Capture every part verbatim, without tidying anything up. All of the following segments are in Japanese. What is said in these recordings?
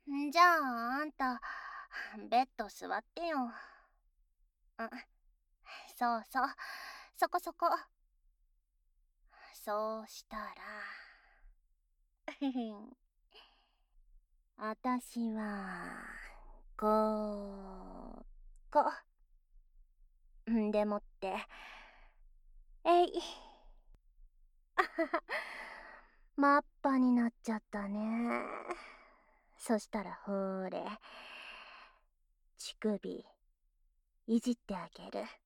じゃああんた、ベッド座ってよ。うん、そうそう、そこそこ。そうしたらあたしはこうこんでもってえいあははマッパになっちゃったね。そしたらほーれ、乳首いじってあげる。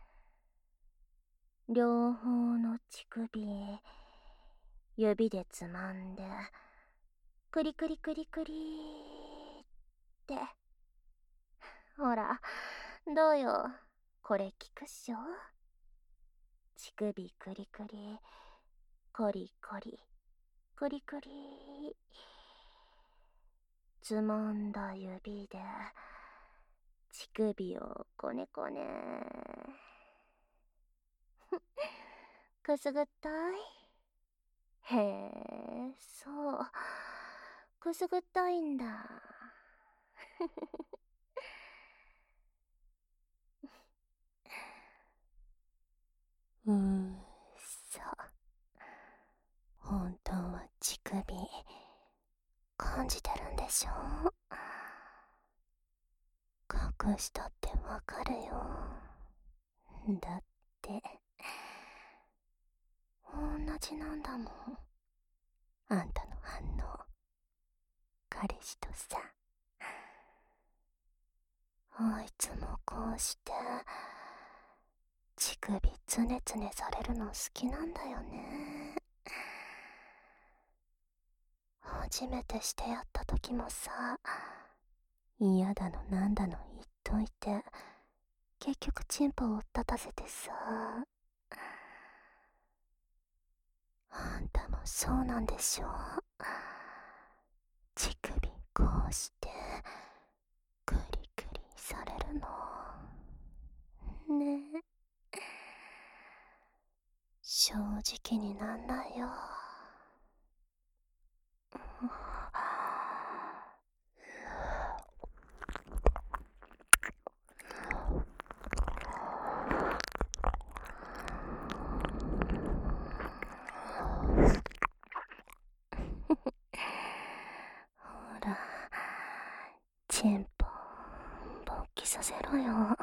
両方の乳首指でつまんでクリクリクリクリってほらどうよ、これ効くっしょ。乳首クリクリコリコリクリクリつまんだ指で乳首をこねこねくすぐったい。へえ、そう、くすぐったいんだ。うーそ、本当は乳首感じてるんでしょ。隠したってわかるよ。だって同じなんだもん、あんたの反応。彼氏とさ、あいつもこうして乳首つねつねされるの好きなんだよね。初めてしてやった時もさ、嫌だのなんだの言っといて結局チンポを立たせてさ。あんたもそうなんでしょ。乳首こうしてクリクリされるのね。正直になんないよ。ほら、チンポ勃起させろよ。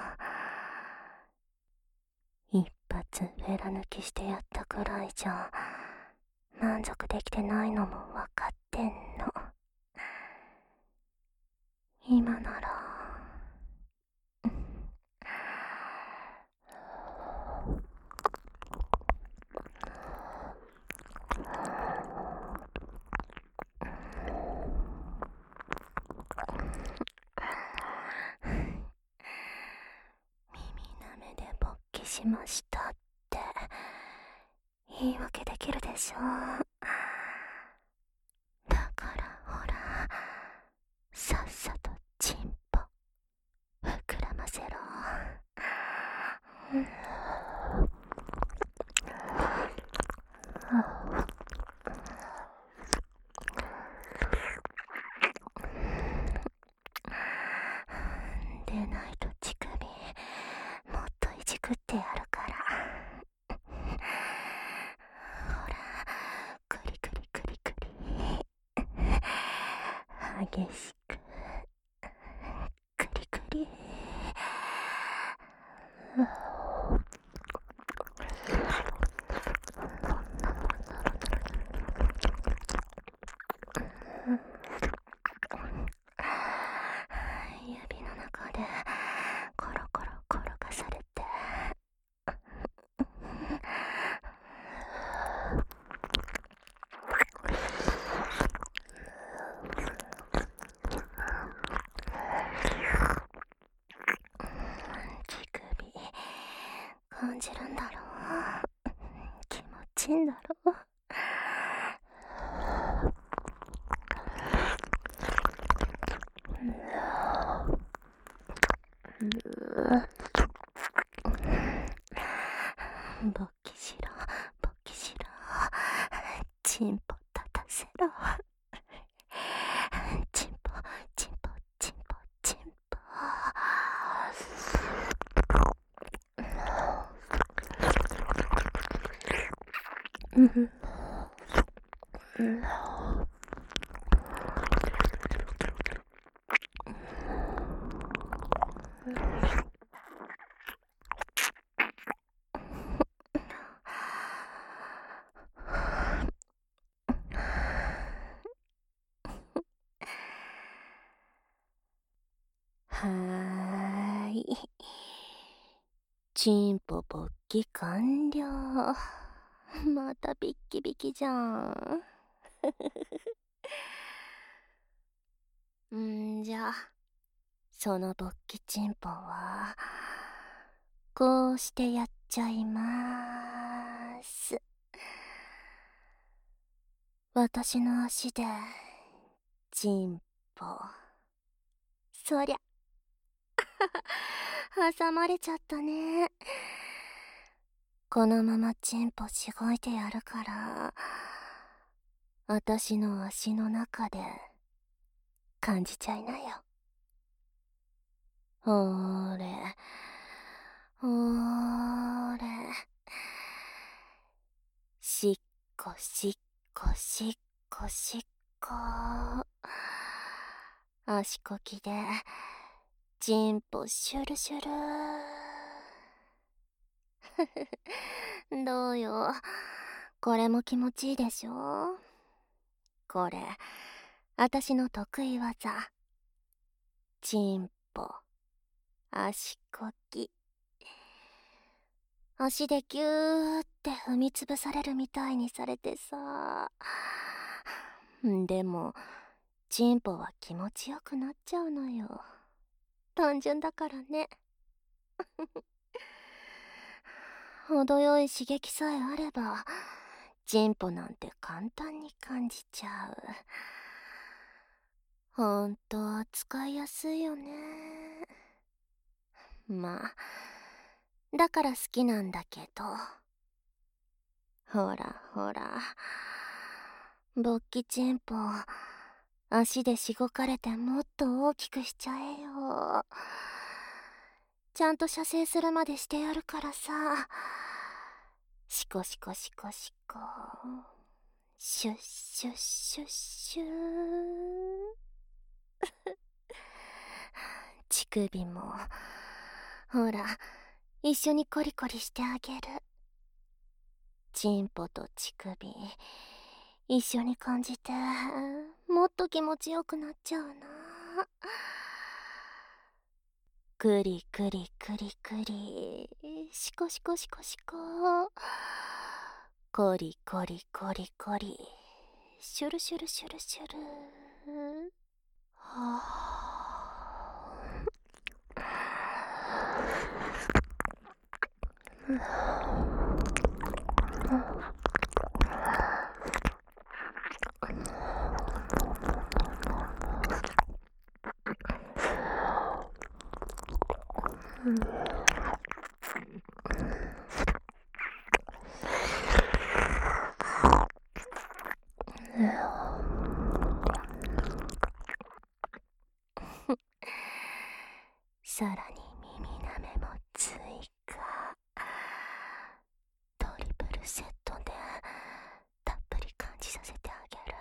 一発フェラ抜きしてやったくらいじゃ満足できてないのもわかってんの。今なら耳なめで勃起しましたって言い訳できるでしょ。だからほら、さっさとチンポ膨らませろ。でないと乳首もっといじくってやるから。ほら、クリクリクリクリ激しくクリクリ。指の中でコロコロ転がされて乳首感じるんだろう。気持ちいいんだろう。勃起しろ勃起しろ、チンポ立たせろ。チンポはーい。チンポ勃起完了。またビッキビキじゃん。んじゃ、その勃起チンポは、こうしてやっちゃいまーす。私の足で、チンポ。そりゃ。挟まれちゃったね。このままチンポしごいてやるから、私の足の中で感じちゃいなよ。ほーれ、ほーれ。しっこしっこしっこしっこ。足こきで、チンポシュルシュル。どうよ。これも気持ちいいでしょ？これ、あたしの得意技。チンポ、足こき。足でギューって踏みつぶされるみたいにされてさ。でも、チンポは気持ちよくなっちゃうのよ。単純だからね。程よい刺激さえあれば、チンポなんて簡単に感じちゃう。ほんと扱いやすいよね。まあ、だから好きなんだけど。ほらほら、勃起チンポ、足でしごかれてもっと大きくしちゃえよ。ちゃんと射精するまでしてやるからさ。シコシコシコシコ。シュッシュッシュッシュー。乳首も、ほら、一緒にコリコリしてあげる。チンポと乳首、一緒に感じて、もっと気持ちよくなっちゃうな。くりくりくりくり、シコシコシコシコ。コリコリコリコリ、シュルシュルシュルシュル。はさらに耳なめも追加。トリプルセットでたっぷり感じさせてあげる。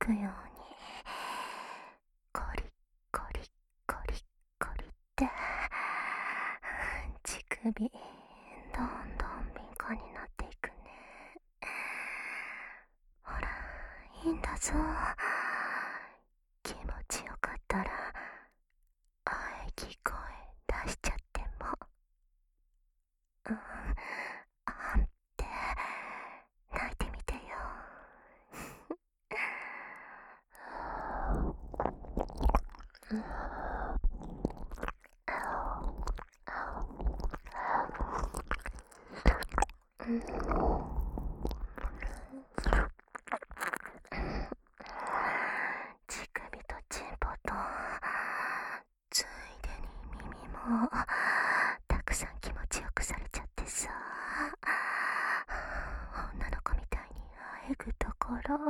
くようにコリコリコリコリって乳首どんどん敏感になっていくね。ほらいいんだぞ。気持ちよかったら喘ぎ声出しちゃっても、うん、あんって泣いてみてよ。乳首とチンポとついでに耳もたくさん気持ちよくされちゃってさ、女の子みたいにあえぐところ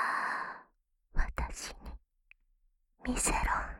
私に見せろ。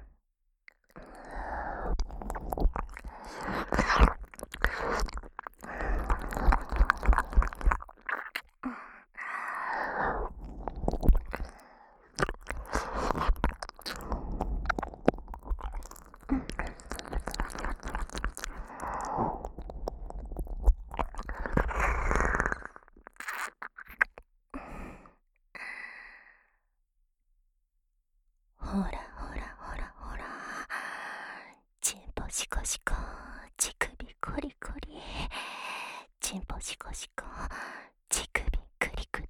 ほらほらほらほら、チンポシコシコ、乳首コリコリ、チンポシコシコ、乳首クリクリ。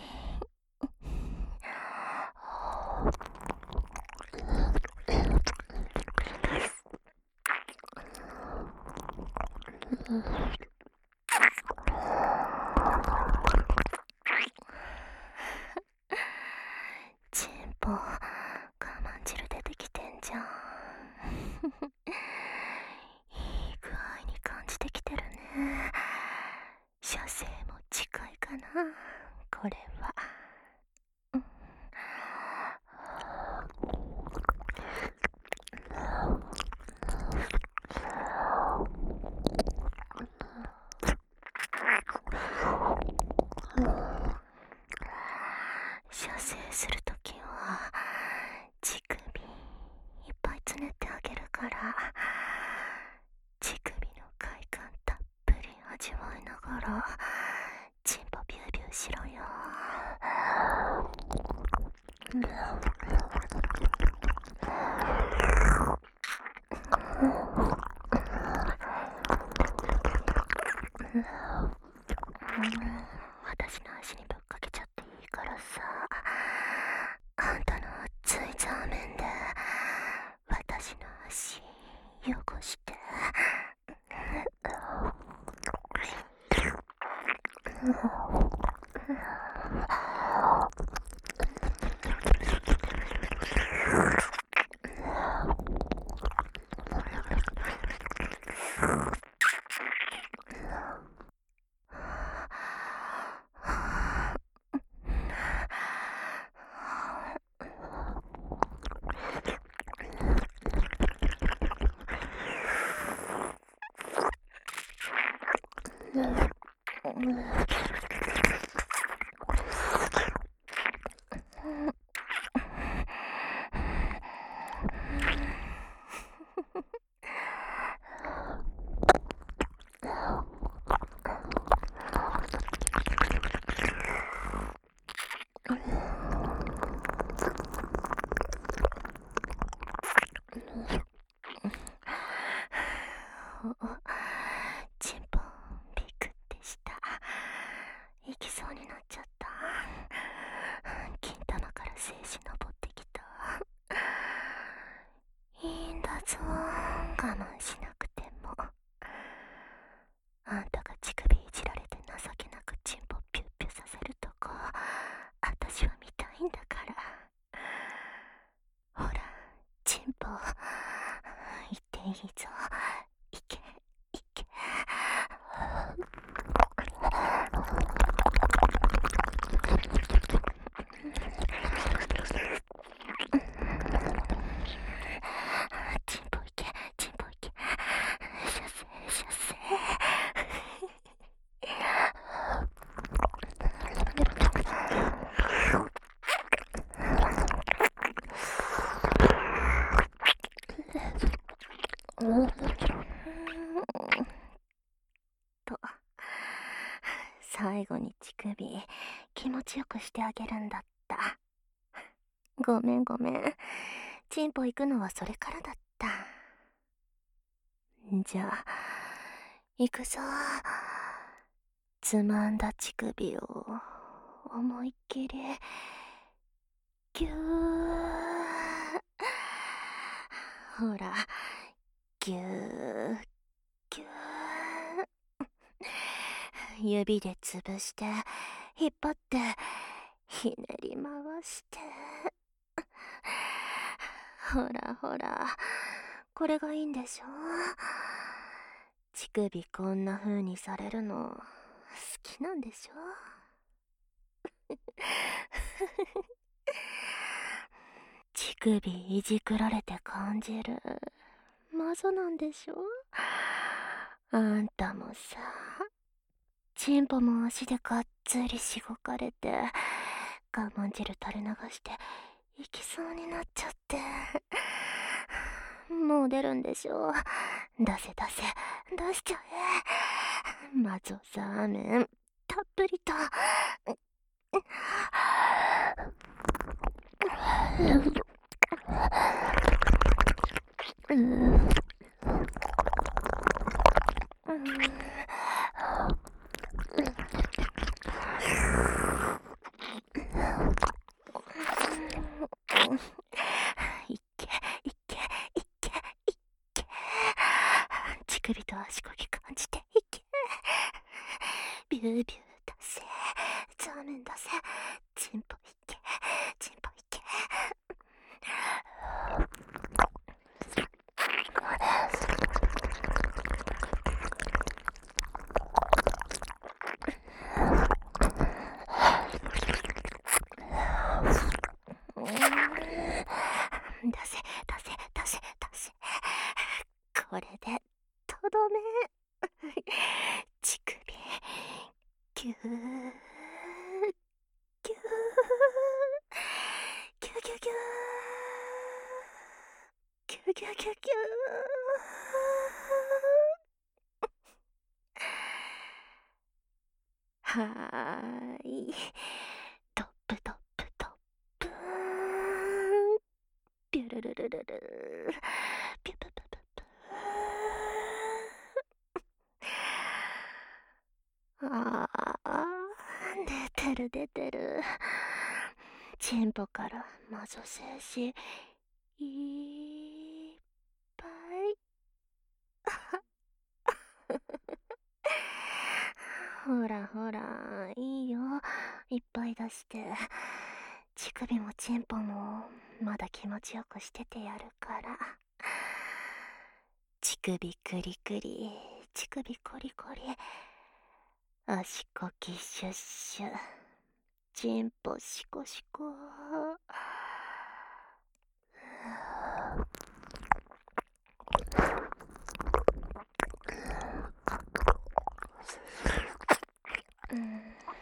チンポ我慢汁出てきてんじゃん。いい具合に感じてきてるね。射精も近いかなこれは。射精するときは乳首いっぱいつねってあげるから、乳首の快感たっぷり味わいながらチンポビュービューしろよ。私の足にぶっかけちゃっていいからさ、あんたの熱い座面で私の足汚して。チンポビクってした。行きそうになっちゃった。金玉から精子昇ってきた。いいんだぞ、我慢しなくても。あんたが乳首いじられて情けなくチンポピュッピュさせるとこ私は見たいんだから。ほらチンポ行っていいぞ。行け行け。チンポ行けチンポ行け。射精射精。 首気持ちよくしてあげるんだった。ごめんごめん。チンポ行くのはそれからだった。じゃあ、行くぞ。つまんだ乳首を思いっきりぎゅー。ほら、ぎゅーぎゅー。指で潰して引っ張ってひねり回して。ほらほら、これがいいんでしょ。乳首こんな風にされるの好きなんでしょ。乳首いじくられて感じるマゾなんでしょ。あんたもさ、チンポも足でがっつりしごかれて我慢汁垂れ流して行きそうになっちゃって。もう出るんでしょ。出せ出せ出しちゃえ。マゾザーメンたっぷりと。うん、うんいっけいっけいっけいっけ。乳首と足こぎ感じていっけ。ビュービュー出せ、ザーメン出せ、チンポいっけ、チンポいっけ。出せ出せ出せ出せ。これでとどめ。乳首ぎゅーぎゅーぎゅーぎゅーぎゅーぎゅーぎゅーぎゅーぎゅーぎゅー。はーい、トップトップトップーン。ビュルルルルルピュププププー。ああ、出てる出てる。チンポからマゾ精子いっぱい。ほらほら、いいよ、いっぱい出して。乳首もチンポもまだ気持ちよくしててやるから。乳首クリクリ、乳首コリコリ、足こきシュッシュ、チンポシコシコ。うん、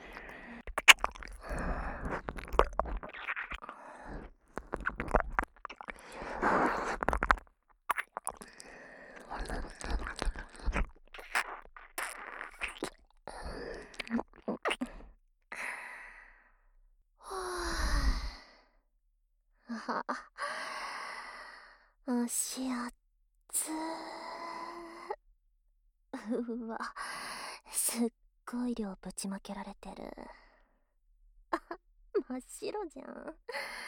はあ、足あっつー。うわ、すっごい量ぶちまけられてる。真っ白じゃん。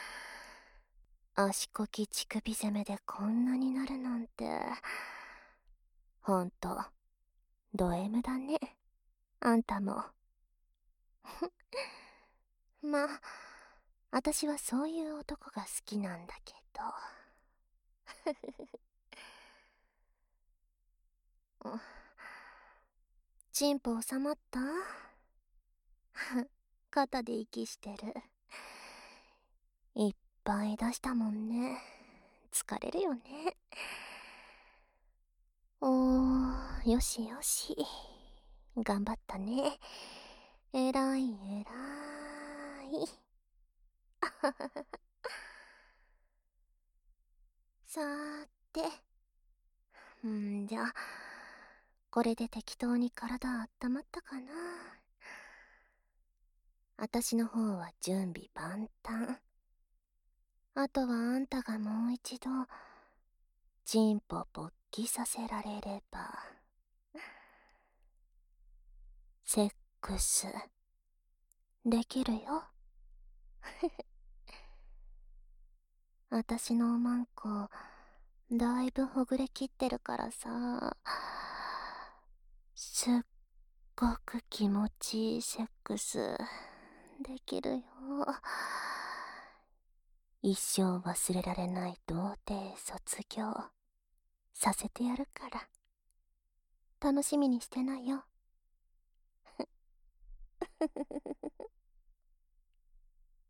足こき乳首攻めでこんなになるなんて、ほんとド M だね、あんたも。まあ、私はそういう男が好きなんだけど。チンポ収まった？肩で息してる。いっぱい出したもんね。疲れるよね。おー、よしよし。頑張ったね。えらいえらい。さーて。んじゃ、これで適当に体あったまったかな。 あたしの方は準備万端。あとはあんたがもう一度チンポ勃起させられればセックスできるよ。あたしのおまんこだいぶほぐれきってるからさ、すっごく気持ちいいセックスできるよ。一生忘れられない童貞卒業させてやるから楽しみにしてなよ。